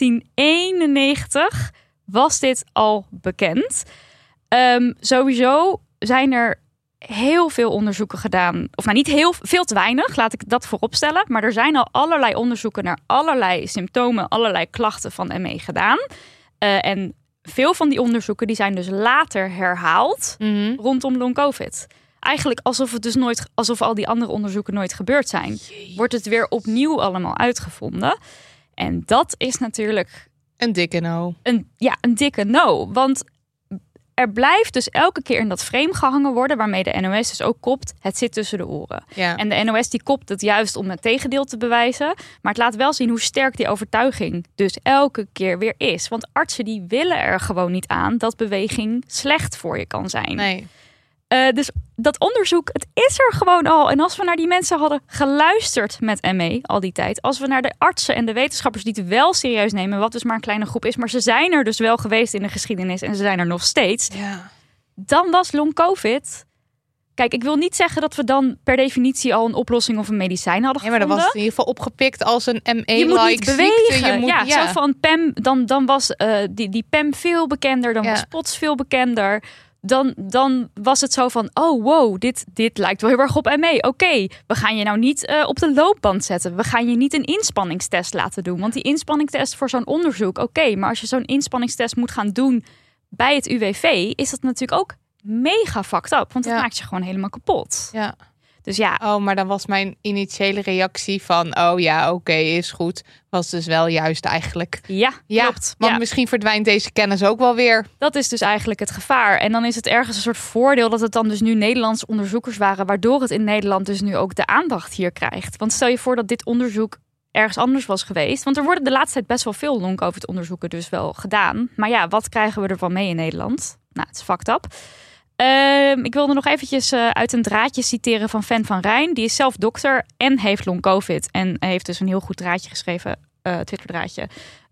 1991 was dit al bekend. Sowieso zijn er heel veel onderzoeken gedaan. Of niet veel te weinig, laat ik dat vooropstellen. Maar er zijn al allerlei onderzoeken naar allerlei symptomen, allerlei klachten van ME gedaan. En veel van die onderzoeken die zijn dus later herhaald rondom long covid. Eigenlijk alsof al die andere onderzoeken nooit gebeurd zijn. Wordt het weer opnieuw allemaal uitgevonden. En dat is natuurlijk een dikke no. Een dikke no. Want er blijft dus elke keer in dat frame gehangen worden, waarmee de NOS dus ook kopt, het zit tussen de oren. Ja. En de NOS die kopt het juist om het tegendeel te bewijzen. Maar het laat wel zien hoe sterk die overtuiging dus elke keer weer is. Want artsen die willen er gewoon niet aan dat beweging slecht voor je kan zijn. Nee. Dus dat onderzoek, het is er gewoon al. En als we naar die mensen hadden geluisterd met ME al die tijd, als we naar de artsen en de wetenschappers die het wel serieus nemen, wat dus maar een kleine groep is, maar ze zijn er dus wel geweest in de geschiedenis en ze zijn er nog steeds, dan was long covid. Kijk, ik wil niet zeggen dat we dan per definitie al een oplossing of een medicijn hadden gevonden. Maar dan was het in ieder geval opgepikt als een ME-like je moet niet bewegen. Ziekte. Zo van PEM, dan was die PEM veel bekender, dan was POTS veel bekender. Dan was het zo van, oh wow, dit lijkt wel heel erg op ME. Oké, we gaan je nou niet op de loopband zetten. We gaan je niet een inspanningstest laten doen. Want die inspanningstest voor zo'n onderzoek, oké, maar als je zo'n inspanningstest moet gaan doen bij het UWV, is dat natuurlijk ook mega fucked up. Want dat maakt je gewoon helemaal kapot. Ja. Dus ja. Oh, maar dan was mijn initiële reactie van, oké, is goed. Was dus wel juist eigenlijk. Ja, klopt. Want misschien verdwijnt deze kennis ook wel weer. Dat is dus eigenlijk het gevaar. En dan is het ergens een soort voordeel dat het dan dus nu Nederlandse onderzoekers waren, waardoor het in Nederland dus nu ook de aandacht hier krijgt. Want stel je voor dat dit onderzoek ergens anders was geweest. Want er worden de laatste tijd best wel veel long-covid onderzoeken dus wel gedaan. Maar ja, wat krijgen we ervan mee in Nederland? Nou, het is fucked up. Ik wilde nog eventjes uit een draadje citeren van Fan van Rijn. Die is zelf dokter en heeft long-covid. En heeft dus een heel goed draadje geschreven, Twitter-draadje,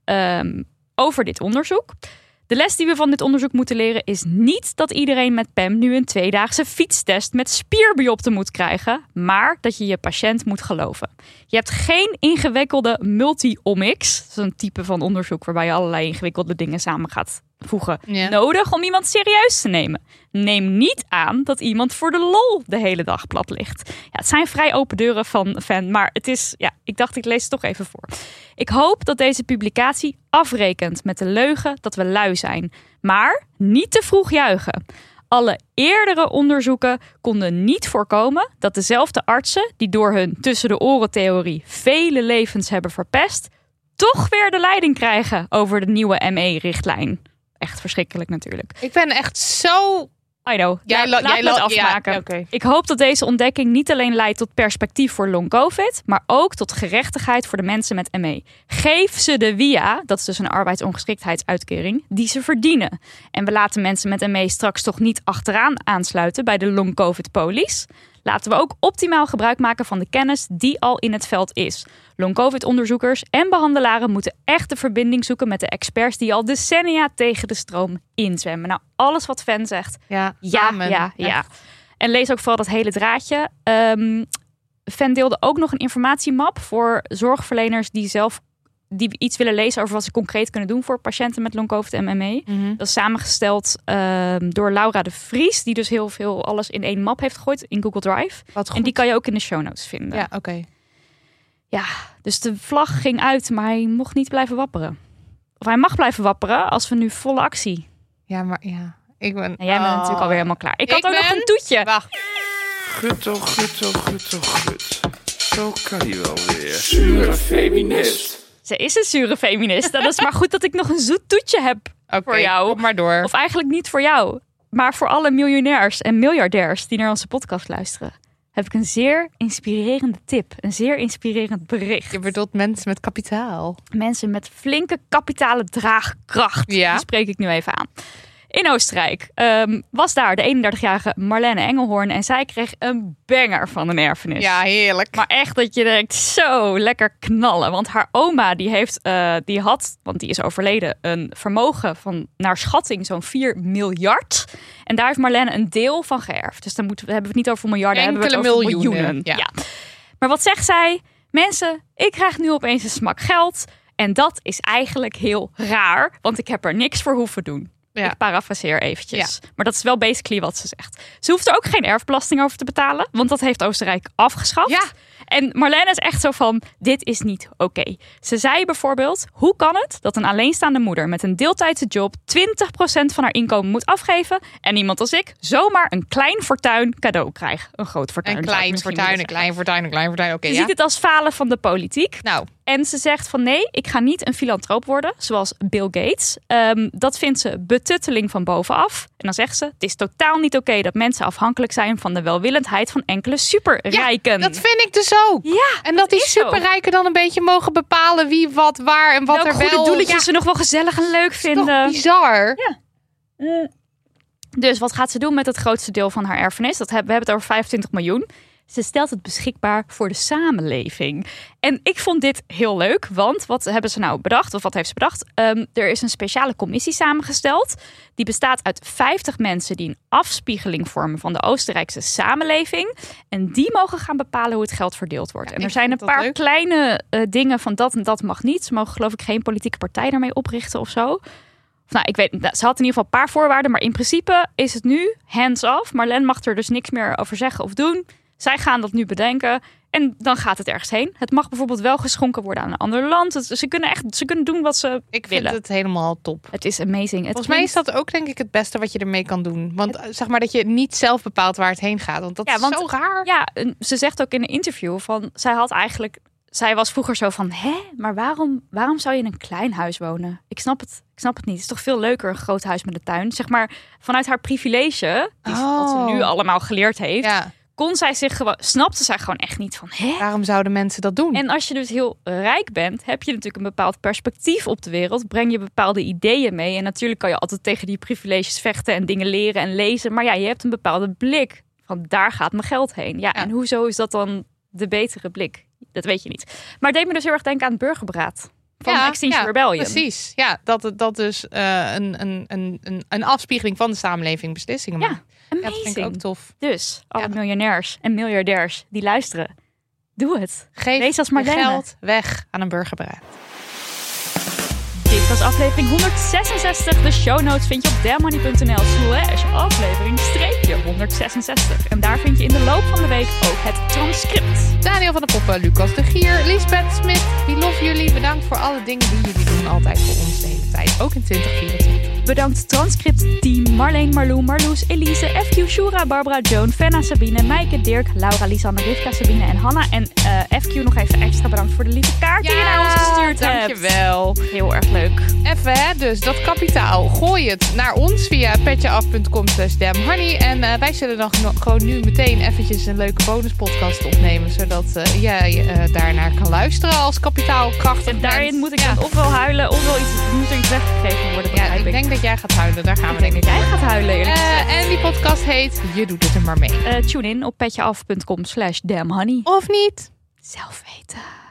over dit onderzoek. De les die we van dit onderzoek moeten leren is niet dat iedereen met PEM nu een 2-daagse fietstest met spierbiopte moet krijgen, maar dat je je patiënt moet geloven. Je hebt geen ingewikkelde multi-omics, dat is een type van onderzoek waarbij je allerlei ingewikkelde dingen samen gaat voegen, nodig om iemand serieus te nemen. Neem niet aan dat iemand voor de lol de hele dag plat ligt. Ja, het zijn vrij open deuren van Fan, maar het is, ik dacht ik lees het toch even voor. Ik hoop dat deze publicatie afrekent met de leugen dat we lui zijn, maar niet te vroeg juichen. Alle eerdere onderzoeken konden niet voorkomen dat dezelfde artsen die door hun tussen de oren theorie vele levens hebben verpest, toch weer de leiding krijgen over de nieuwe ME-richtlijn. Echt verschrikkelijk natuurlijk. Ik ben echt zo... I know. Laat me het afmaken. Ja, okay. Ik hoop dat deze ontdekking niet alleen leidt tot perspectief voor long-covid, maar ook tot gerechtigheid voor de mensen met ME. Geef ze de WIA, dat is dus een arbeidsongeschiktheidsuitkering, die ze verdienen. En we laten mensen met ME straks toch niet achteraan aansluiten bij de long-covid-polies. Laten we ook optimaal gebruik maken van de kennis die al in het veld is. Long-covid-onderzoekers en behandelaren moeten echt de verbinding zoeken met de experts die al decennia tegen de stroom inzwemmen. Nou, alles wat Fan zegt. Ja. En lees ook vooral dat hele draadje. Fan deelde ook nog een informatiemap voor zorgverleners die iets willen lezen over wat ze concreet kunnen doen voor patiënten met long-covid en ME. Mm-hmm. Dat is samengesteld door Laura de Vries, die dus heel veel alles in één map heeft gegooid in Google Drive. En die kan je ook in de show notes vinden. Ja, oké. Ja, dus de vlag ging uit, maar hij mocht niet blijven wapperen. Of hij mag blijven wapperen als we nu volle actie. Ja, maar ja. Jij bent natuurlijk alweer helemaal klaar. Ik had ook nog een toetje. Wacht. Gut. Zo kan hij wel weer. Zure feminist. Ze is een zure feminist. Dat is maar goed dat ik nog een zoet toetje heb voor jou. Kom maar door. Of eigenlijk niet voor jou, maar voor alle miljonairs en miljardairs die naar onze podcast luisteren. Heb ik een zeer inspirerende tip. Een zeer inspirerend bericht. Je bedoelt mensen met kapitaal. Mensen met flinke kapitale draagkracht. Ja. Die spreek ik nu even aan. In Oostenrijk was daar de 31-jarige Marlene Engelhoorn. En zij kreeg een banger van een erfenis. Ja, heerlijk. Maar echt dat je denkt, zo lekker knallen. Want haar oma die had, want die is overleden, een vermogen van naar schatting zo'n 4 miljard. En daar heeft Marlene een deel van geërfd. Dus dan hebben we het niet over miljarden, hebben we het over miljoenen. Ja. Maar wat zegt zij? Mensen, ik krijg nu opeens een smak geld. En dat is eigenlijk heel raar, want ik heb er niks voor hoeven doen. Ja. Ik parafraseer eventjes. Ja. Maar dat is wel basically wat ze zegt. Ze hoeft er ook geen erfbelasting over te betalen, want dat heeft Oostenrijk afgeschaft. Ja. En Marlene is echt zo van, dit is niet oké. Ze zei bijvoorbeeld, hoe kan het dat een alleenstaande moeder met een deeltijdse job 20% van haar inkomen moet afgeven en iemand als ik zomaar een klein fortuin cadeau krijgt? Een groot fortuin. Een klein fortuin. Oké, je ziet het als falen van de politiek. Nou. En ze zegt van nee, ik ga niet een filantroop worden, zoals Bill Gates. Dat vindt ze betutteling van bovenaf. En dan zegt ze, het is totaal niet oké dat mensen afhankelijk zijn van de welwillendheid van enkele superrijken. Ja, dat vind ik dus ook. Ja, en dat die superrijken dan een beetje mogen bepalen wie, wat, waar en wat welke er wel... goede doeletjes ze nog wel gezellig en leuk vinden. Dat is toch bizar? Ja. Dus wat gaat ze doen met het grootste deel van haar erfenis? We hebben het over 25 miljoen. Ze stelt het beschikbaar voor de samenleving. En ik vond dit heel leuk, want wat hebben ze nou bedacht? Of wat heeft ze bedacht? Er is een speciale commissie samengesteld. Die bestaat uit 50 mensen die een afspiegeling vormen van de Oostenrijkse samenleving. En die mogen gaan bepalen hoe het geld verdeeld wordt. Ja, en er zijn een paar kleine dingen van dat en dat mag niet. Ze mogen geloof ik geen politieke partij daarmee oprichten of zo. Nou, ik weet, ze had in ieder geval een paar voorwaarden. Maar in principe is het nu hands-off. Marlene mag er dus niks meer over zeggen of doen. Zij gaan dat nu bedenken en dan gaat het ergens heen. Het mag bijvoorbeeld wel geschonken worden aan een ander land. Ze kunnen doen wat ze willen. Ik vind het helemaal top. Het is amazing. Volgens mij is dat ook denk ik het beste wat je ermee kan doen. Want zeg maar dat je niet zelf bepaalt waar het heen gaat. Want dat is zo raar. Ja, ze zegt ook in een interview van zij was vroeger zo van, maar waarom zou je in een klein huis wonen? Ik snap het niet. Het is toch veel leuker een groot huis met een tuin. Zeg maar vanuit haar privilege, wat ze nu allemaal geleerd heeft. Ja. snapte zij gewoon echt niet van, hè? Waarom zouden mensen dat doen? En als je dus heel rijk bent, heb je natuurlijk een bepaald perspectief op de wereld. Breng je bepaalde ideeën mee. En natuurlijk kan je altijd tegen die privileges vechten en dingen leren en lezen. Maar ja, je hebt een bepaalde blik van daar gaat mijn geld heen. Ja. En hoezo is dat dan de betere blik? Dat weet je niet. Maar het deed me dus heel erg denken aan het burgerberaad van Extinction Rebellion. Precies. Ja, dat dus een afspiegeling van de samenleving beslissingen maakt. Amazing. Ja, dat vind ik ook tof. Dus alle miljonairs en miljardairs die luisteren, doe het. Geef als je geld weg aan een burgerberaad. Dit was aflevering 166. De show notes vind je op damnmoney.nl/aflevering-166. En daar vind je in de loop van de week ook het transcript. Daniel van der Poppen, Lucas de Gier, Liesbeth Smit. We love jullie. Bedankt voor alle dingen die jullie doen. Altijd voor ons de hele tijd. Ook in 2024. Bedankt transcript team Marleen, Marlou, Marloes, Elise, FQ, Shura, Barbara, Joan, Fenna, Sabine, Maaike, Dirk, Laura, Lisanne, Rivka, Sabine en Hanna. En FQ nog even extra bedankt voor de lieve kaart die je naar ons gestuurd hebt. Dankjewel. Heel erg leuk. Even dus dat kapitaal. Gooi het naar ons via petjeaf.com/damnhoney. En wij zullen dan gewoon nu meteen eventjes een leuke bonuspodcast opnemen. Zodat jij daarnaar kan luisteren als kapitaalkrachtig. En daarin moet ik dan ofwel huilen ofwel moet er iets weggegeven worden. Ja, ik denk dat jij gaat huilen. Daar gaan we denk ik. Jij gaat huilen eerlijk gezegd. En die podcast heet Je doet het er maar mee. Tune in op petjeaf.com/damnhoney. Of niet. Zelf weten.